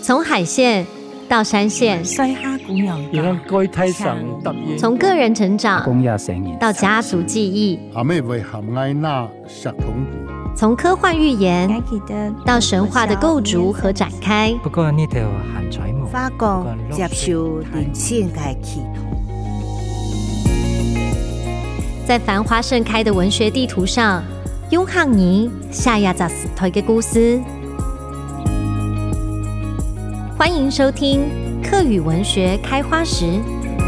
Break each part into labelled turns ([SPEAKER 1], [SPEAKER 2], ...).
[SPEAKER 1] 从海线到山线，从个人成长到家族记忆，从科幻寓言到神话的构筑和展开，
[SPEAKER 2] 法国接受人性的企图。
[SPEAKER 1] 在繁花盛开的文学地圖上，用漢語寫一個台嘅故事。歡迎收聽客語文學開花時。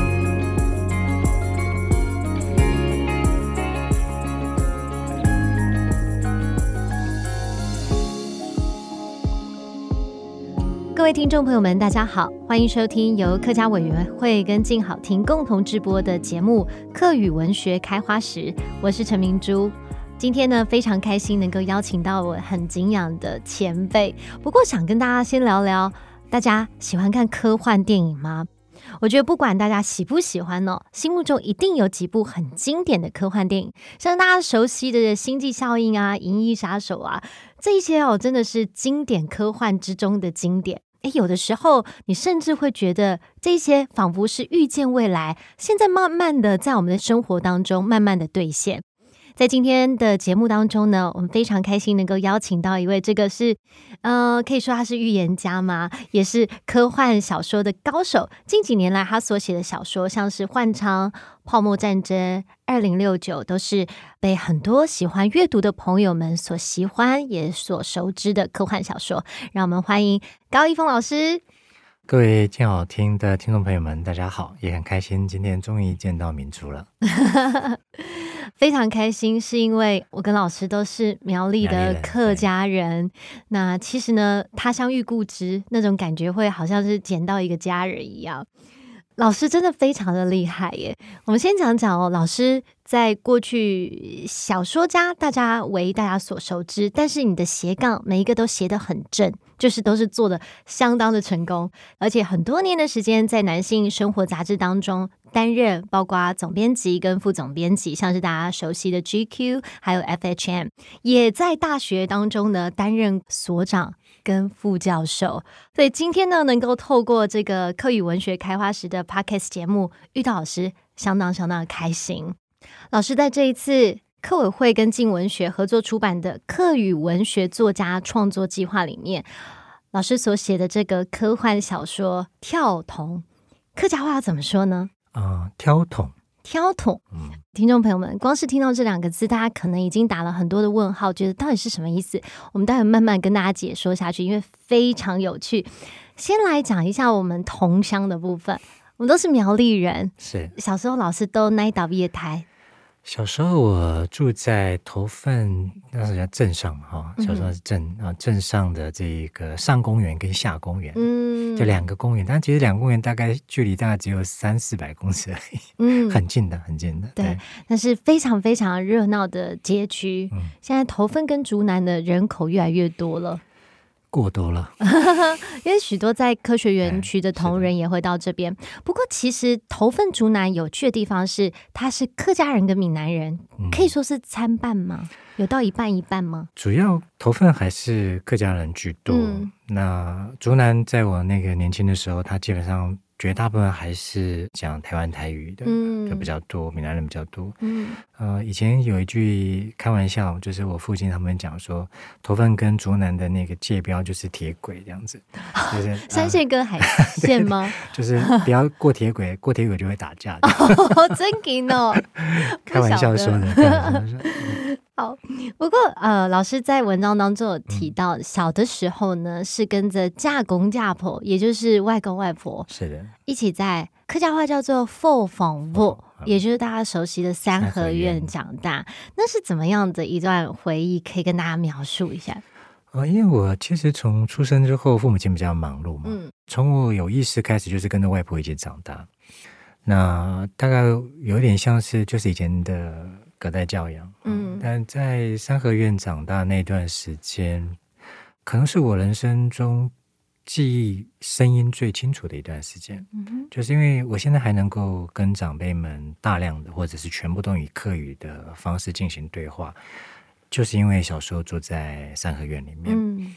[SPEAKER 1] 各位听众朋友们大家好，欢迎收听由客家委员会跟静好听共同直播的节目客语文学开花时，我是陈明珠。今天呢非常开心能够邀请到我很敬仰的前辈，不过想跟大家先聊聊，大家喜欢看科幻电影吗？我觉得不管大家喜不喜欢哦，心目中一定有几部很经典的科幻电影，像大家熟悉的星际效应啊、银翼杀手啊，这一些哦真的是经典科幻之中的经典。有的时候你甚至会觉得这些仿佛是预见未来，现在慢慢的在我们的生活当中慢慢的兑现。在今天的节目当中呢，我们非常开心能够邀请到一位，这个是可以说他是预言家嘛，也是科幻小说的高手。近几年来他所写的小说像是《幻昌》、《泡沫战争》、2069都是被很多喜欢阅读的朋友们所喜欢也所熟知的科幻小说。让我们欢迎高一峰老师。
[SPEAKER 3] 各位静好听的听众朋友们大家好，也很开心今天终于见到明珠了。
[SPEAKER 1] 非常开心，是因为我跟老师都是苗栗的客家人，那其实呢他乡遇故知那种感觉会好像是捡到一个家人一样。老师真的非常的厉害耶。我们先讲讲哦，老师在过去小说家大家为大家所熟知，但是你的斜杠每一个都斜得很正，就是都是做的相当的成功，而且很多年的时间在男性生活杂志当中担任包括总编辑跟副总编辑，像是大家熟悉的 GQ 还有 FHM， 也在大学当中呢担任所长跟副教授。所以今天呢能够透过这个客语文学开花时的 Podcast 节目遇到老师，相当的开心。老师在这一次客委会跟静文学合作出版的客语文学作家创作计划里面，老师所写的这个科幻小说《跳童》，客家话要怎么说呢？
[SPEAKER 3] 挑筒。
[SPEAKER 1] 挑筒，听众朋友们，光是听到这两个字，大家可能已经打了很多的问号，觉得到底是什么意思？我们待会慢慢跟大家解说下去，因为非常有趣。先来讲一下我们同乡的部分，我们都是苗栗人，
[SPEAKER 3] 是
[SPEAKER 1] 小时候老师都哪一岛毕业台？
[SPEAKER 3] 小时候我住在头份，那是叫镇上嘛，小时候是镇上的这个上公园跟下公园，就两个公园，但其实两个公园大概距离大概只有300-400公尺而已，很近的。
[SPEAKER 1] 对，但是非常非常热闹的街区，现在头份跟竹南的人口越来越多了。
[SPEAKER 3] 过多了
[SPEAKER 1] 因为许多在科学园区的同仁也会到这边。不过其实头份竹南有趣的地方是，它是客家人跟闽南人，可以说是参半吗？有到一半一半吗？
[SPEAKER 3] 主要头份还是客家人居多，那竹南在我那个年轻的时候，他基本上绝大部分还是讲台湾台语的，就比较多，闽南人比较多。以前有一句开玩笑，就是我父亲他们讲说，头份跟竹南的那个界标就是铁轨这样子，就是
[SPEAKER 1] 山线跟海线吗？
[SPEAKER 3] 就是不要过铁轨，过铁轨就会打架的。
[SPEAKER 1] 真劲哦！
[SPEAKER 3] 开玩笑说的。
[SPEAKER 1] 好，不过老师在文章当中有提到，小的时候呢是跟着嫁公嫁婆，也就是外公外婆，
[SPEAKER 3] 是的，
[SPEAKER 1] 一起在客家话叫做凤凰窝，也就是大家熟悉的三合院长大。那是怎么样的一段回忆，可以跟大家描述一下？
[SPEAKER 3] 因为我其实从出生之后，父母亲比较忙碌嘛，从我有意识开始就是跟着外婆一起长大。那大概有点像是就是以前的隔代教养，但在三合院长大那段时间，可能是我人生中记忆声音最清楚的一段时间，就是因为我现在还能够跟长辈们大量的或者是全部都以客语的方式进行对话，就是因为小时候住在三合院里面，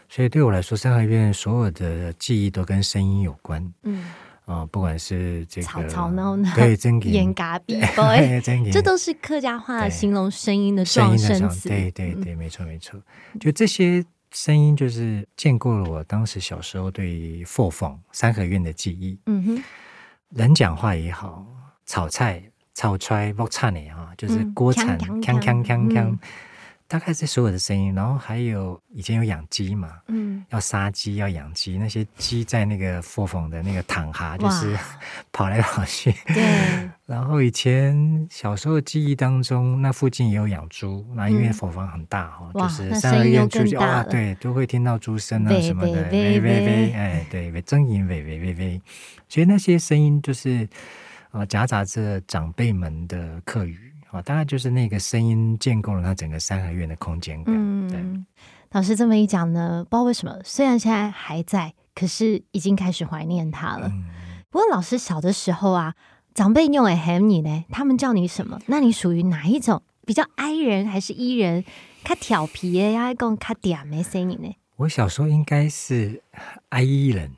[SPEAKER 3] 所以对我来说，三合院所有的记忆都跟声音有关。不管是这个
[SPEAKER 1] 吵吵闹闹，
[SPEAKER 3] 对，真给
[SPEAKER 1] 演嘎比这都是客家话形容声音的壮声词。
[SPEAKER 3] 对对对，没错没错。就这些声音，就是建构了我当时小时候对佛坊三合院的记忆。人讲话也好，炒菜、炒菜、爆菜呢就是锅铲锵锵锵锵。大概是所有的声音，然后还有以前有养鸡嘛，要杀鸡要养鸡，那些鸡在那个佛坊的那个躺哈，就是跑来跑去。
[SPEAKER 1] 对。
[SPEAKER 3] 然后以前小时候的记忆当中，那附近也有养猪，那因为佛坊很大就是三合院出去对，都会听到猪声啊什么的，喂喂喂，哎，对，真音喂喂喂喂，所以那些声音就是夹杂着长辈们的客语。大概就是那个声音建构了它整个三合院的空间感。对，
[SPEAKER 1] 老师这么一讲呢，不知道为什么，虽然现在还在，可是已经开始怀念他了。不过老师小的时候啊，长辈用喊你呢，他们叫你什么？那你属于哪一种？比较哀人还是伊人？较调皮的，要讲较嗲的声音呢？
[SPEAKER 3] 我小时候应该是哀伊人。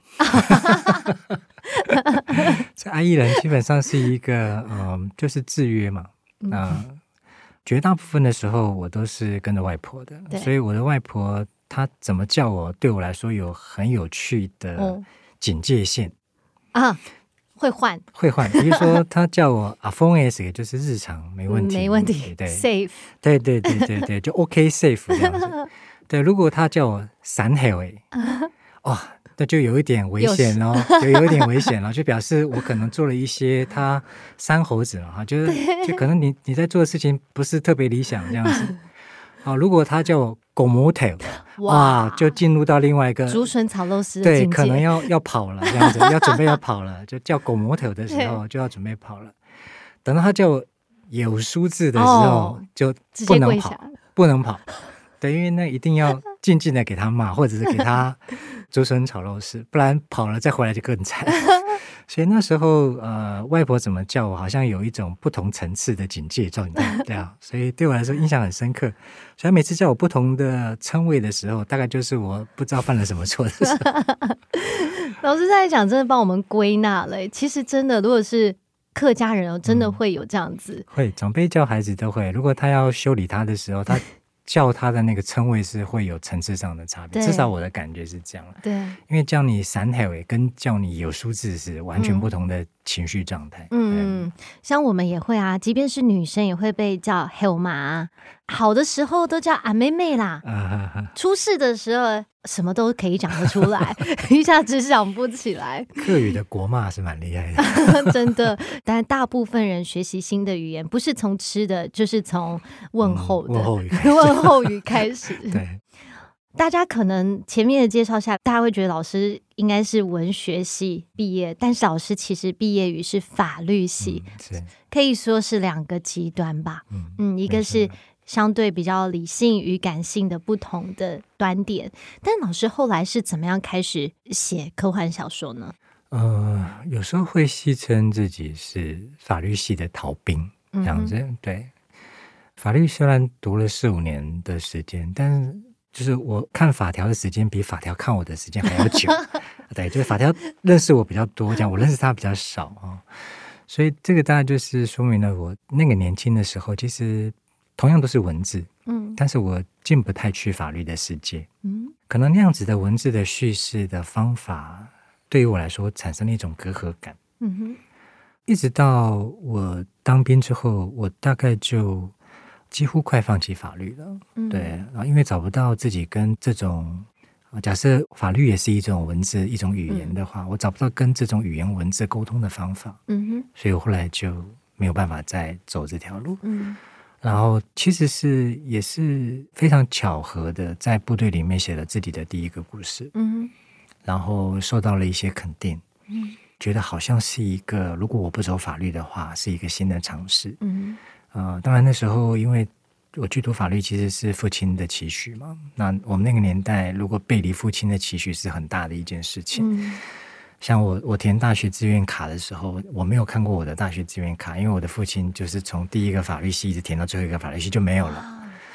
[SPEAKER 3] 这哀伊人基本上是一个就是制约嘛。绝大部分的时候我都是跟着外婆的，所以我的外婆她怎么叫我，对我来说有很有趣的警戒线
[SPEAKER 1] 会换，
[SPEAKER 3] 比如说她叫我阿峰 S， 就是日常没问题，
[SPEAKER 1] 没问题，
[SPEAKER 3] 对
[SPEAKER 1] ，safe，
[SPEAKER 3] 对对对对对，就 OK safe 这样子。对，如果她叫我闪黑那就有一点危险有一点危险了，就表示我可能做了一些他山猴子嘛，就可能你在做的事情不是特别理想这样子。如果他叫我狗母头，就进入到另外一个
[SPEAKER 1] 竹笋炒肉丝的境界，
[SPEAKER 3] 对，可能要跑了这样子，要准备要跑了，就叫狗母头的时候就要准备跑了。等到他叫我有数字的时候，就不能跑。对，因为那一定要静静的给他骂，或者是给他竹笋炒肉丝，不然跑了再回来就更惨。所以那时候外婆怎么叫我，好像有一种不同层次的警戒状态，对啊，所以对我来说印象很深刻。所以每次叫我不同的称谓的时候，大概就是我不知道犯了什么错的时候。
[SPEAKER 1] 老师在讲，真的帮我们归纳了。其实真的，如果是客家人真的会有这样子，
[SPEAKER 3] 会长辈叫孩子都会。如果他要修理他的时候，他叫他的那个称谓是会有层次上的差别，至少我的感觉是这样。
[SPEAKER 1] 对，
[SPEAKER 3] 因为叫你闪黑跟叫你有数字是完全不同的情绪状态。
[SPEAKER 1] 像我们也会啊，即便是女生也会被叫黑妈，好的时候都叫阿妹妹啦，出事的时候什么都可以讲得出来，一下子想不起来。
[SPEAKER 3] 客语的国骂是蛮厉害的，
[SPEAKER 1] 真的。但大部分人学习新的语言，不是从吃的，就是从问候的问候语开始。
[SPEAKER 3] 对，
[SPEAKER 1] 大家可能前面的介绍下，大家会觉得老师应该是文学系毕业，但是老师其实毕业于是法律系，可以说是两个极端吧。一个是相对比较理性与感性的不同的端点。但老师后来是怎么样开始写科幻小说呢？
[SPEAKER 3] 有时候会戏称自己是法律系的逃兵这样子。对，法律虽然读了4-5年的时间，但是就是我看法条的时间比法条看我的时间还要久。对，就是法条认识我比较多，这样我认识他比较少所以这个大概就是说明了我那个年轻的时候，其实同样都是文字，但是我进不太去法律的世界。可能那样子的文字的叙事的方法，对于我来说产生了一种隔阂感。一直到我当兵之后，我大概就几乎快放弃法律了。对，然后因为找不到自己跟这种假设法律也是一种文字一种语言的话，我找不到跟这种语言文字沟通的方法。所以我后来就没有办法再走这条路。然后其实也是非常巧合的，在部队里面写了自己的第一个故事。然后受到了一些肯定。觉得好像是一个，如果我不走法律的话，是一个新的尝试。当然那时候因为我去读法律其实是父亲的期许嘛，那我们那个年代如果背离父亲的期许是很大的一件事情。像我填大学志愿卡的时候，我没有看过我的大学志愿卡，因为我的父亲就是从第一个法律系一直填到最后一个法律系就没有了。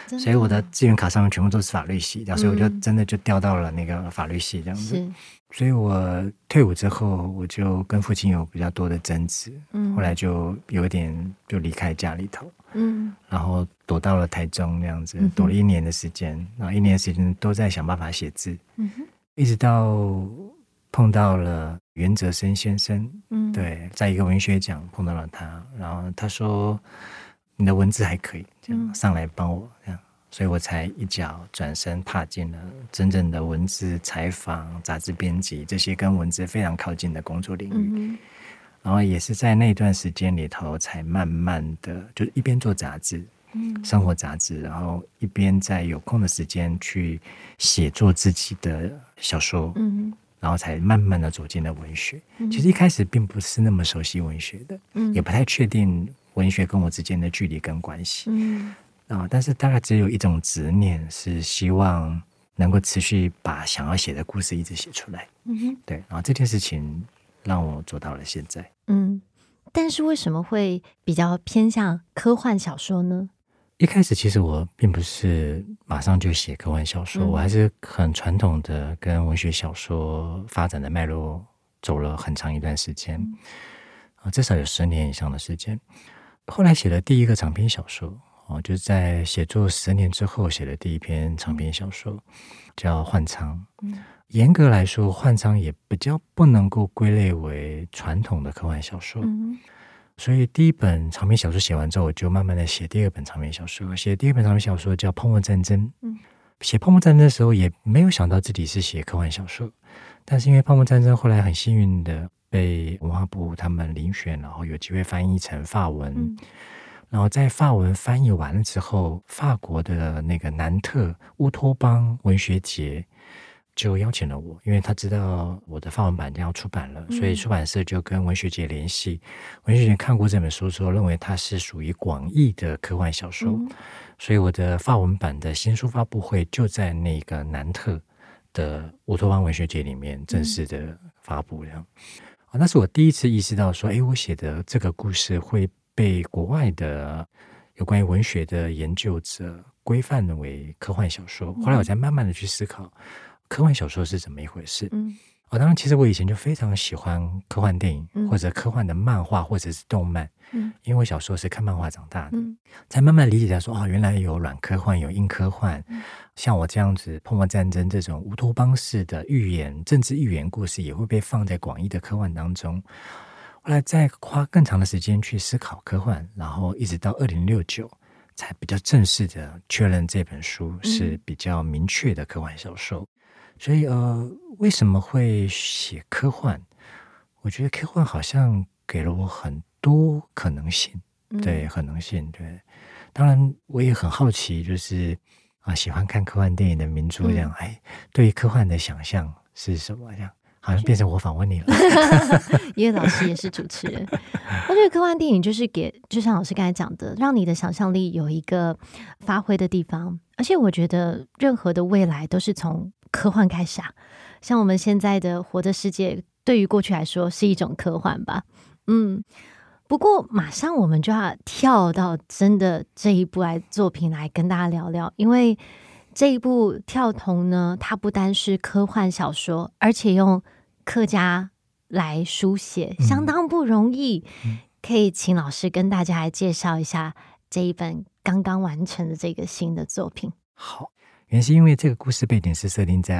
[SPEAKER 3] 所以我的志愿卡上面全部都是法律系，所以我就真的就调到了那个法律系这样子。所以我退伍之后，我就跟父亲有比较多的争执，后来就有点就离开家里头，然后躲到了台中那样子，躲了1年的时间，然后1年的时间都在想办法写字，一直到碰到了袁哲生先生，对，在一个文学奖碰到了他，然后他说你的文字还可以，这样上来帮我这样。所以我才一脚转身踏进了真正的文字采访、杂志编辑这些跟文字非常靠近的工作领域。然后也是在那段时间里头，才慢慢的就一边做杂志，生活杂志，然后一边在有空的时间去写作自己的小说，然后才慢慢的走进了文学。其实一开始并不是那么熟悉文学的，也不太确定文学跟我之间的距离跟关系。但是大概只有一种执念，是希望能够持续把想要写的故事一直写出来。对，然后这件事情让我做到了现在。
[SPEAKER 1] 但是为什么会比较偏向科幻小说呢？
[SPEAKER 3] 一开始其实我并不是马上就写科幻小说，我还是很传统的跟文学小说发展的脉络走了很长一段时间，至少有10年以上的时间。后来写了第一个长篇小说，就是在写作10年之后写的第一篇长篇小说，叫《换舱》。严格来说，《换舱》也比较不能够归类为传统的科幻小说。所以第一本长篇小说写完之后，我就慢慢的写第二本长篇小说。写第二本长篇小说叫《泡沫战争》。写《泡沫战争》的时候，也没有想到自己是写科幻小说，但是因为《泡沫战争》后来很幸运的被文化部他们遴选，然后有机会翻译成法文。然后在法文翻译完了之后，法国的那个南特乌托邦文学节就邀请了我，因为他知道我的法文版要出版了，所以出版社就跟文学节联系。文学节看过这本书之后，认为它是属于广义的科幻小说，所以我的法文版的新书发布会就在那个南特的乌托邦文学节里面正式的发布这样。那是我第一次意识到说，我写的这个故事会被国外的有关于文学的研究者规范为科幻小说。后来我才慢慢的去思考科幻小说是怎么一回事。当然其实我以前就非常喜欢科幻电影，或者科幻的漫画或者是动漫，因为我小时候是看漫画长大的，才慢慢理解到说原来有软科幻有硬科幻，像我这样子泡沫战争这种乌托邦式的寓言政治寓言故事也会被放在广义的科幻当中。后来再花更长的时间去思考科幻，然后一直到2069才比较正式的确认这本书是比较明确的科幻小说。所以为什么会写科幻？我觉得科幻好像给了我很多可能性，对，可能性，对。当然我也很好奇，就是喜欢看科幻电影的民族这样，对于科幻的想象是什么这样？好像变成我访问你了。
[SPEAKER 1] 因为老师也是主持人。我觉得科幻电影就是就像老师刚才讲的，让你的想象力有一个发挥的地方。而且我觉得任何的未来都是从科幻开始啊。像我们现在的活的世界，对于过去来说是一种科幻吧。不过马上我们就要跳到真的这一部作品来跟大家聊聊，因为这一部《跳童》呢，它不单是科幻小说，而且用客家来书写，相当不容易。可以请老师跟大家来介绍一下这一本刚刚完成的这个新的作品。
[SPEAKER 3] 好，原是因为这个故事背景是设定在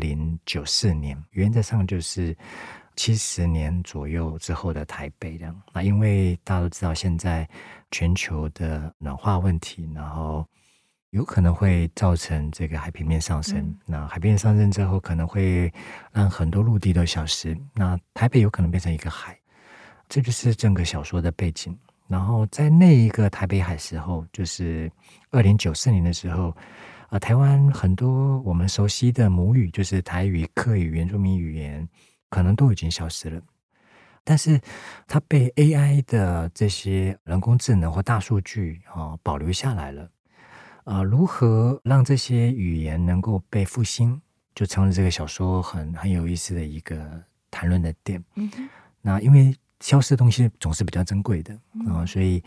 [SPEAKER 3] 2094年，原则上就是70年左右之后的台北这样。那因为大家都知道现在全球的暖化问题，然后有可能会造成这个海平面上升，那海平面上升之后可能会让很多陆地都消失，那台北有可能变成一个海，这就是整个小说的背景。然后在那一个台北海时候，就是2094年的时候，台湾很多我们熟悉的母语，就是台语、客语、原住民语言，可能都已经消失了。但是它被 AI 的这些人工智能或大数据保留下来了。如何让这些语言能够被复兴，就成了这个小说很有意思的一个谈论的点。那因为消失的东西总是比较珍贵的，所以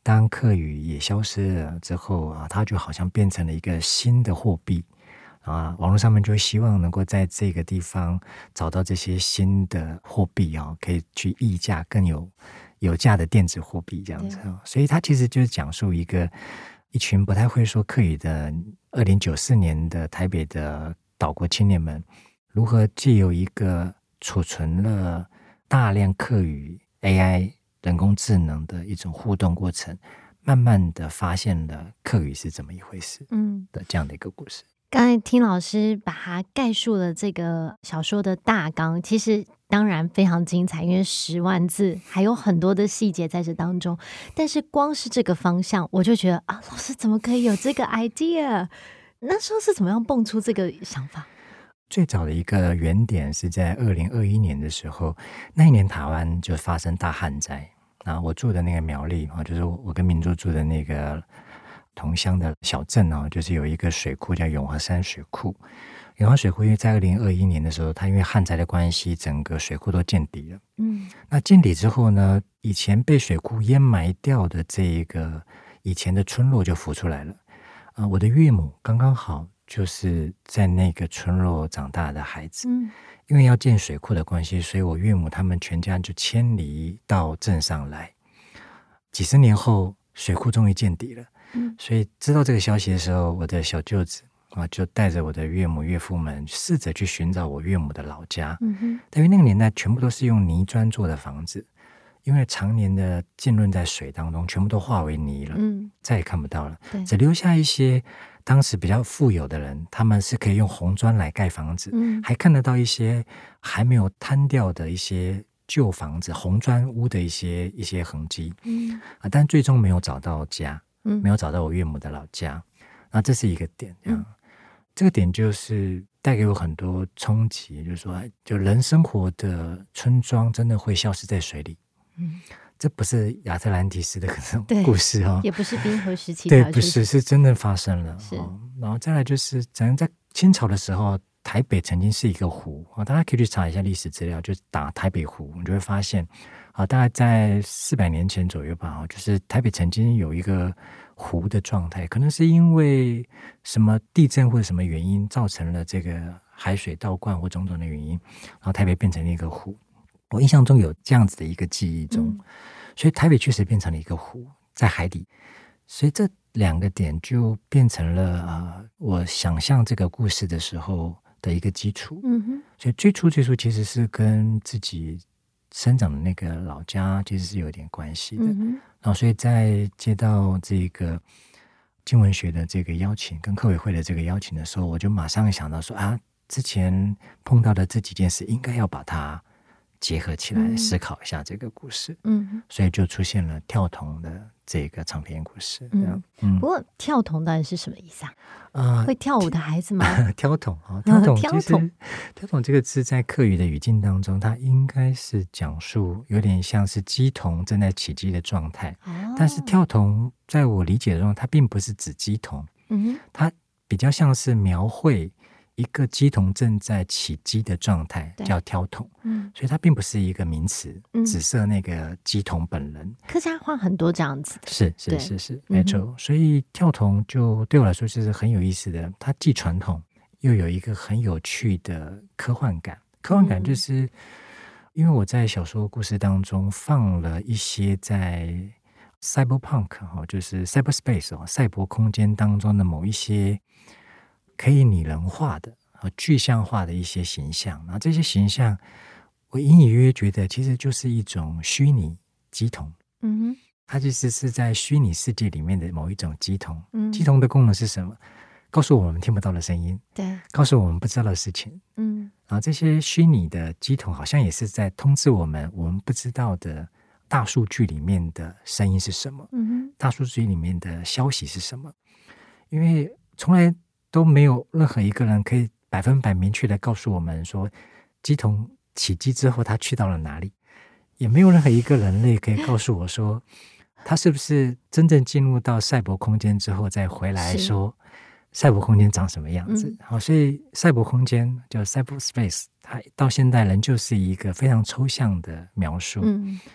[SPEAKER 3] 当客语也消失了之后啊，它就好像变成了一个新的货币啊，网络上面就希望能够在这个地方找到这些新的货币啊，可以去议价更有价的电子货币这样子。所以它其实就是讲述一群不太会说客语的2094年的台北的岛国青年们，如何藉由一个储存了大量客语 AI 人工智能的一种互动过程，慢慢的发现了客语是怎么一回事的这样的一个故事。
[SPEAKER 1] 刚才听老师把它概述了这个小说的大纲，其实当然非常精彩，因为10万字还有很多的细节在这当中，但是光是这个方向我就觉得啊，老师怎么可以有这个 idea？ 那时候是怎么样蹦出这个想法？
[SPEAKER 3] 最早的一个原点是在2021年的时候，那一年台湾就发生大旱灾啊，我住的那个苗栗就是我跟明珠住的那个同乡的小镇就是有一个水库叫永和山水库。永和水库因为在2021年的时候，它因为旱灾的关系，整个水库都见底了。那见底之后呢，以前被水库淹埋掉的这一个以前的村落就浮出来了。我的岳母刚刚好就是在那个村落长大的孩子。因为要建水库的关系，所以我岳母他们全家就迁离到镇上来。几十年后，水库终于见底了。所以知道这个消息的时候，我的小舅子就带着我的岳母岳父们试着去寻找我岳母的老家。因为那个年代全部都是用泥砖做的房子，因为常年的浸润在水当中，全部都化为泥了，再也看不到了。只留下一些当时比较富有的人，他们是可以用红砖来盖房子，还看得到一些还没有坍掉的一些旧房子红砖屋的一些痕迹。但最终没有找到家，没有找到我岳母的老家。那这是一个点。这个点就是带给我很多冲击，就是说就人生活的村庄真的会消失在水里。这不是亚特兰蒂斯的故事
[SPEAKER 1] 也不是冰河时期
[SPEAKER 3] 对，不是，是真的发生了。然后再来就是在清朝的时候，台北曾经是一个湖大家可以去查一下历史资料，就打台北湖，你就会发现大概在400年前左右吧，就是台北曾经有一个湖的状态，可能是因为什么地震或者什么原因造成了这个海水倒灌或种种的原因，然后台北变成了一个湖。我印象中有这样子的一个记忆中，所以台北确实变成了一个湖在海底，所以这2个点就变成了我想象这个故事的时候的一个基础。所以最初其实是跟自己生长的那个老家其实是有点关系的。然后所以在接到这个经文学的这个邀请跟客委会的这个邀请的时候，我就马上想到说之前碰到的这几件事应该要把它结合起来思考一下这个故事。所以就出现了跳童的这个长篇故事。
[SPEAKER 1] 不过跳童到底是什么意思会跳舞的孩子吗？
[SPEAKER 3] 跳童其实跳童这个字在客语的语境当中，它应该是讲述有点像是鸡童正在起鸡的状态。但是跳童在我理解中，它并不是指鸡童，它比较像是描绘一个鸡童正在起鸡的状态，叫跳童。所以它并不是一个名词，指涉那个鸡童本人。
[SPEAKER 1] 客家话很多这样子的，
[SPEAKER 3] 是没错。所以跳童就对我来说是很有意思的，它既传统又有一个很有趣的科幻感。科幻感就是因为我在小说故事当中放了一些在 cyberpunk 就是 cyberspace 赛博空间当中的某一些可以拟人化的具象化的一些形象，然后这些形象我隐隐约约觉得其实就是一种虚拟鸡童。它其实是在虚拟世界里面的某一种鸡童。鸡童的功能是什么？告诉我们听不到的声音，告诉我们不知道的事情。然后这些虚拟的鸡童好像也是在通知我们不知道的大数据里面的声音是什么，大数据里面的消息是什么。因为从来都没有任何一个人可以100%明确的告诉我们说鸡童起鸡之后他去到了哪里，也没有任何一个人类可以告诉我说他是不是真正进入到赛博空间之后再回来说赛博空间长什么样子。所以赛博空间叫 cyberspace， 它到现在仍旧是一个非常抽象的描述。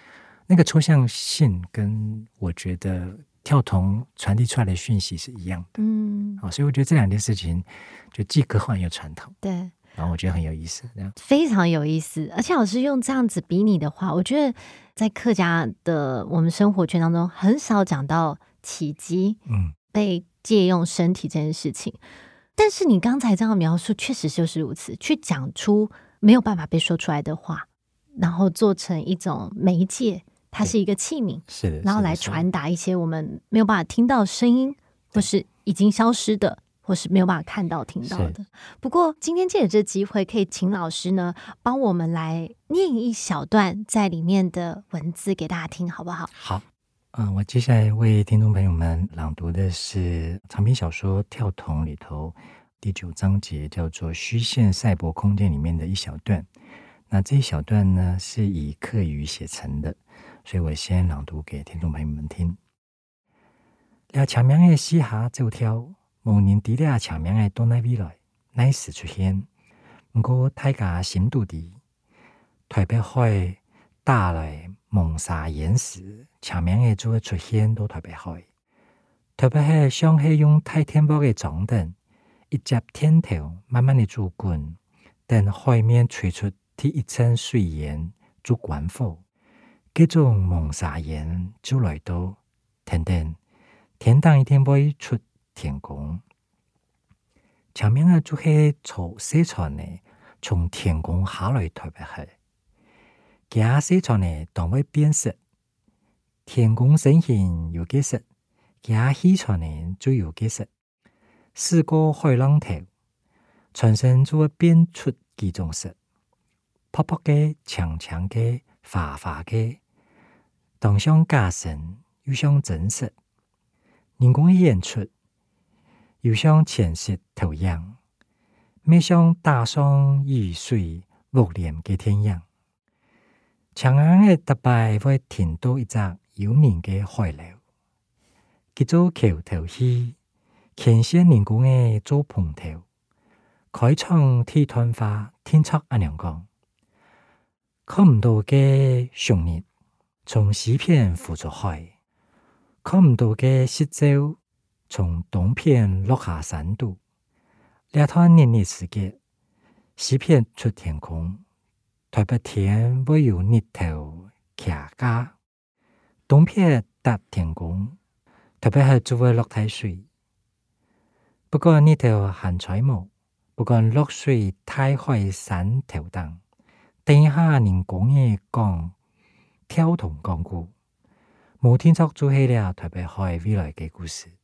[SPEAKER 3] 那个抽象性跟我觉得跳童传递出来的讯息是一样的。所以我觉得这两件事情就既科幻又传统。
[SPEAKER 1] 对，
[SPEAKER 3] 然后我觉得很有意思，这样
[SPEAKER 1] 非常有意思。而且老师用这样子比拟的话，我觉得在客家的我们生活圈当中很少讲到起乩被借用身体这件事情。但是你刚才这样描述确实就是如此，去讲出没有办法被说出来的话，然后做成一种媒介，它是一个器皿，
[SPEAKER 3] 是的，
[SPEAKER 1] 然后来传达一些我们没有办法听到的声音，或是已经消失的，或是没有办法看到听到的。不过今天借着这机会，可以请老师呢帮我们来念一小段在里面的文字给大家听，好不好？
[SPEAKER 3] 好，我接下来为听众朋友们朗读的是长篇小说《跳童》里头第9章节，叫做虚线赛博空间里面的一小段。那这一小段呢是以客语写成的，所以我先朗读给听众朋友们听。了前面的四下走跳，无人知了前面的倒来未来，乃是出现。不过大家心都知，台北海打来蒙沙岩石，前面的就会出现到台北海。台北海像是用太天波的长凳，一接天头慢慢的做滚，等海面吹出第一层水岩做管火，这种蒙沙岩就来到天当一天会出天空。前面的就是坐小船的从天空下来台北海，驾小船的当会变色，天空升现有几色，驾起船的就有几色。四个海浪头，船身就会变出几种色。泡泡嘅、长长嘅、滑滑嘅，当像假神，又像真实。人工演出，又像前世投影，咩像大上雨水木莲嘅天样。长安嘅特别会停到一只有人嘅海流，叫做橋頭戲，牽線人工嘅做棚頭，開創鐵團花天策阿娘講。看唔到嘅熊日從西片浮出海，看唔到嘅石洲從東片落下山度。兩團年日時節，西片出天空，台北天會有日頭徛家，東片搭天空，台北係就會落太水。不過日頭含彩霧，不過落水太海山頭當。等一下人講嘅講跳童講故，冇聽錯做起了台北海未來嘅故事。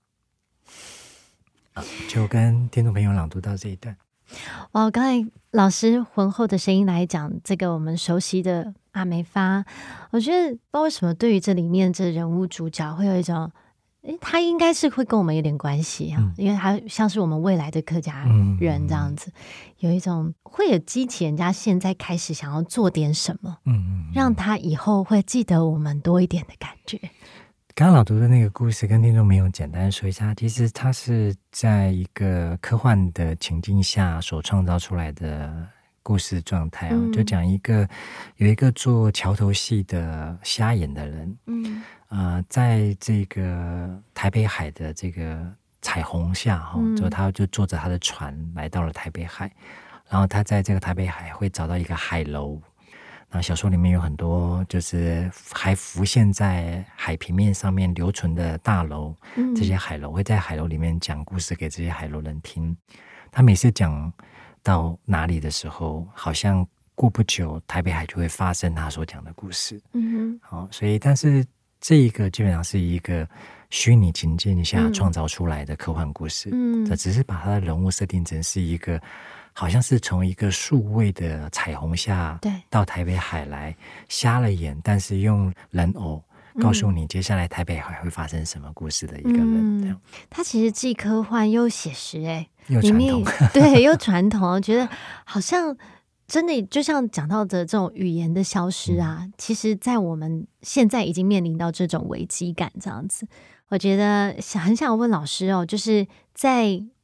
[SPEAKER 3] 就跟聽眾朋友朗讀到這一段。
[SPEAKER 1] 哇，剛才老師渾厚的聲音來講這個我們熟悉的阿美發，我覺得不知道為什麼對於這裡面這人物主角會有一種他應該是會跟我們有點關係因為他像是我們未來的客家人這樣子，有一種會有激起人家現在開始想要做點什麼，讓他以後會記得我們多一點的感覺。
[SPEAKER 3] 剛剛老讀的那個故事跟聽眾朋友簡單說一下，其實它是在一個科幻的情境下所創造出來的故事狀態就講有一個做橋頭戲的瞎眼的人在這個台北海的這個彩虹下就他就坐着他的船來到了台北海，然後他在這個台北海會找到一個海樓，然後小說裡面有很多就是還浮現在海平面上面留存的大樓，這些海樓會在海樓裡面講故事給這些海樓人聽。他每次講到哪裡的時候，好像過不久台北海就會發生他所講的故事。所以但是這一個基本上是一個虛擬情境下創造出來的科幻故事，這只是把他的人物設定成是一個好像是從一個數位的彩虹下到台北海來瞎了眼，但是用人偶告訴你接下來台北海會發生什麼故事的一個人。
[SPEAKER 1] 他其實既科幻又寫實
[SPEAKER 3] 又傳統
[SPEAKER 1] 對，又傳統，我覺得好像真的就像講到的這種語言的消失其實在我們現在已經面臨到這種危機感這樣子。我覺得很想問老師就是在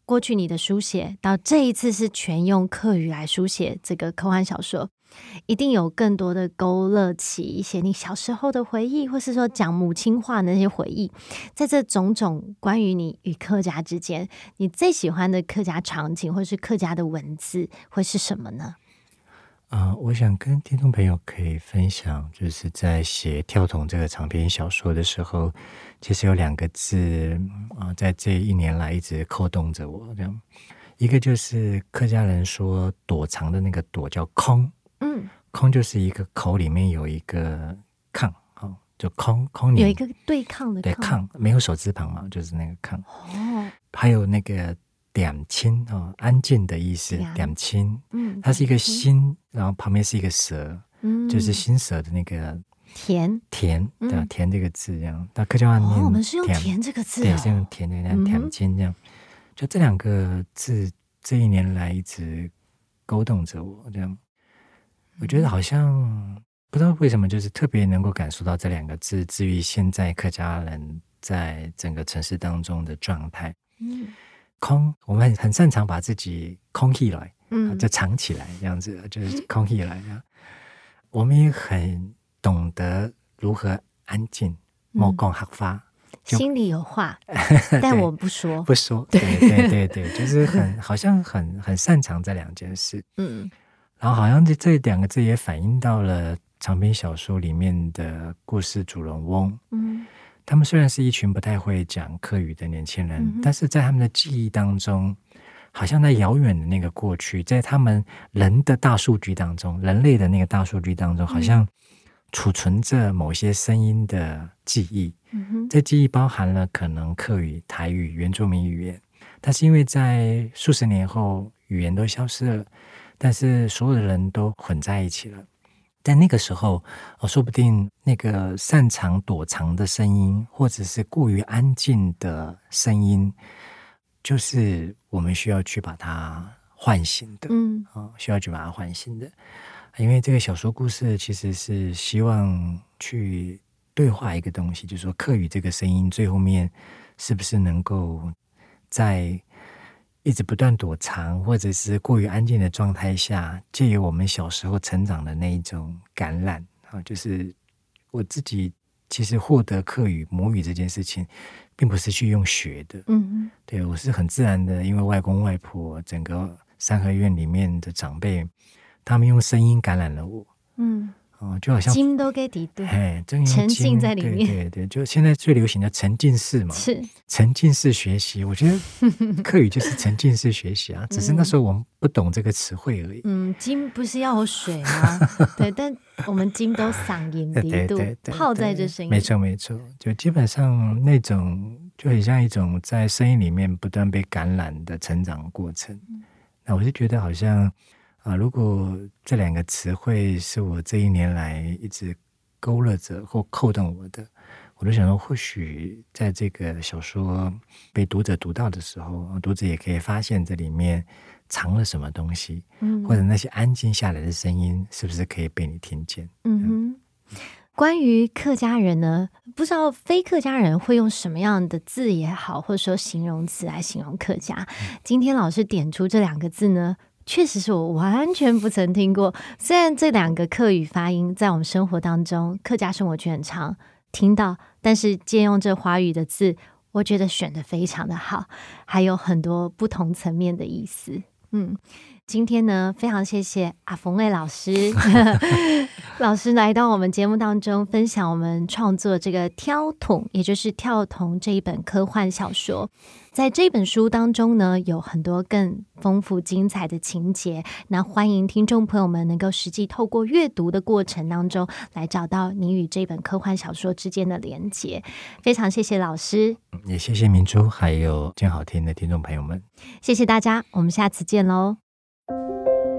[SPEAKER 1] 过去你的书写到这一次是全用客语来书写这个科幻小说，一定有更多的勾勒起一些你小时候的回忆，或是说讲母亲话的那些回忆。在这种种关于你与客家之间，你最喜欢的客家场景或是客家的文字会是什么呢？
[SPEAKER 3] 我想跟听众朋友可以分享，就是在写《跳童》这个长篇小说的时候，其实有2个字在这1年来一直扣动着我。这样，一个就是客家人说躲藏的那个躲叫空，空就是一个口里面有一个抗，就空
[SPEAKER 1] 有一个对抗的
[SPEAKER 3] 对抗，没有手字旁嘛，就是那个抗。还有那个点亲安静的意思，点亲，它是一个心，然后旁边是一个舌，就是心舌的那个甜对，甜这个字这样。但客家话念
[SPEAKER 1] 我们是用甜这个字，
[SPEAKER 3] 对，是用甜的点亲这样。就这2个字，这1年来一直勾动着我，这样。我觉得好像不知道为什么，就是特别能够感受到这2个字，至于现在客家人在整个城市当中的状态。空，我们很擅长把自己空起来，就藏起来这样子，就是空起来。我们也很懂得如何安静，莫讲黑话，
[SPEAKER 1] 心里有话，但我不说，
[SPEAKER 3] 对，就是好像很擅长这2件事。然后好像这2个字也反映到了长篇小说里面的故事主人翁。他们虽然是一群不太会讲客语的年轻人，但是在他们的记忆当中，好像在遥远的那个过去，在他们人的大数据当中，人类的那个大数据当中，好像储存着某些声音的记忆。这记忆包含了可能客语、台语、原住民语言，但是因为在数十年后语言都消失了，但是所有的人都混在一起了。在那个时候，说不定那个擅长躲藏的声音，或者是过于安静的声音，就是我们需要去把它唤醒的。需要去把它唤醒的。因为这个小说故事其实是希望去对话一个东西，就是说客语这个声音最后面是不是能够在一直不断躲藏或者是过于安静的状态下，借由我们小时候成长的那一种感染。就是我自己其实获得客语母语这件事情并不是去用学的，对，我是很自然的，因为外公外婆整个三合院里面的长辈，他们用声音感染了我。就好像
[SPEAKER 1] 金都给抵对，
[SPEAKER 3] 沉
[SPEAKER 1] 浸在里
[SPEAKER 3] 面。对，就现在最流行的沉浸式嘛，
[SPEAKER 1] 是
[SPEAKER 3] 沉浸式学习。我觉得客语就是沉浸式学习啊，只是那时候我们不懂这个词汇而已。
[SPEAKER 1] 金不是要有水吗？对，但我们金都嗓音低度泡在这声音，
[SPEAKER 3] 没错，就基本上那种就很像一种在声音里面不断被感染的成长过程。那我是觉得好像如果这2个词汇是我这1年来一直勾勒着或扣动我的，我都想说，或许在这个小说被读者读到的时候，读者也可以发现这里面藏了什么东西，或者那些安静下来的声音是不是可以被你听见。
[SPEAKER 1] 关于客家人呢，不知道非客家人会用什么样的字也好，或者说形容词来形容客家。今天老师点出这2个字呢，确实是我完全不曾听过。虽然这2个客语发音在我们生活当中，客家生活圈很常听到，但是借用这华语的字，我觉得选得非常的好，还有很多不同层面的意思。今天呢，非常谢谢阿冯卫老师老师来到我们节目当中，分享我们创作这个《跳童》，也就是《跳童》这一本科幻小说。在这本书当中呢，有很多更丰富精彩的情节，那欢迎听众朋友们能够实际透过阅读的过程当中来找到你与这本科幻小说之间的连结。非常谢谢老师，
[SPEAKER 3] 也谢谢明珠还有静好听的听众朋友们，
[SPEAKER 1] 谢谢大家，我们下次见咯。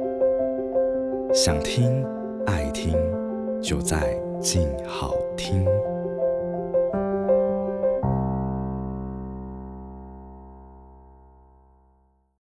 [SPEAKER 4] 想听爱听就在静好听。